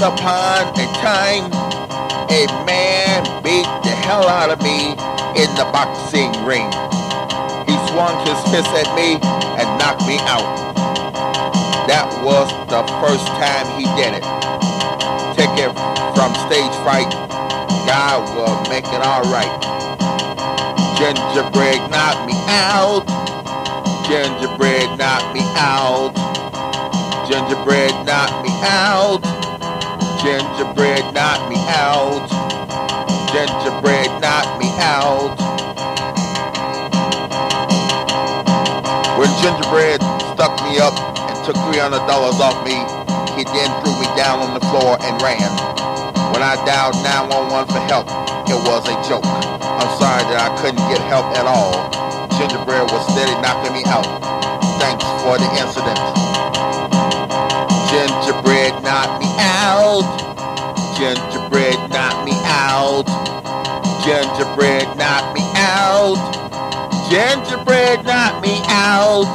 upon a time, a man beat the hell out of me in the boxing ring. He swung his fist at me and knocked me out. That was the first time he did it. Take it from stage fright, God will make it alright. Gingerbread knocked me out. Gingerbread knocked me out. Gingerbread knocked me out. Gingerbread knocked me out. Gingerbread knocked me out. When Gingerbread stuck me up and took $300 off me, he then threw me down on the floor and ran. When I dialed 911 for help, it was a joke. I'm sorry that I couldn't get help at all. Gingerbread was steady knocking me out. Thanks for the incident. Gingerbread knocked me out. Gingerbread knocked me out. Gingerbread knocked me out. Gingerbread knocked me out.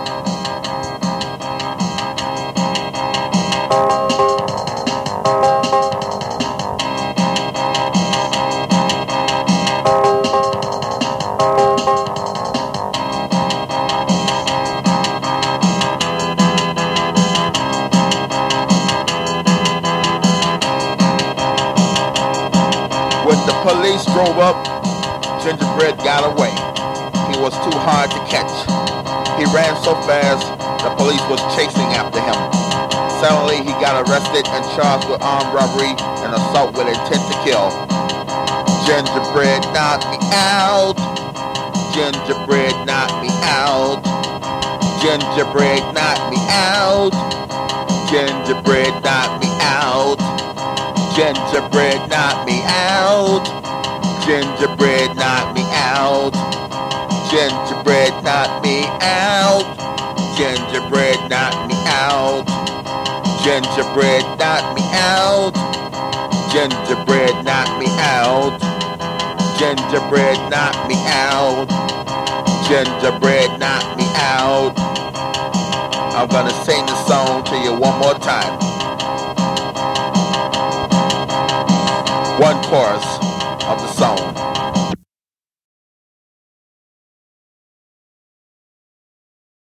When the police drove up, Gingerbread got away. He was too hard to catch. He ran so fast, the police was chasing after him. Suddenly, he got arrested and charged with armed robbery and assault with intent to kill. Gingerbread knocked me out. Gingerbread knocked me out. Gingerbread knocked me out. Gingerbread knocked me out. Gingerbread knocked me out. Gingerbread knocked me out. Gingerbread knocked me out. Gingerbread knocked me out. Gingerbread knocked me out. Gingerbread knocked me out. Gingerbread knocked me out. Gingerbread knocked me out. I'm gonna sing the song to you one more time. One chorus of the song.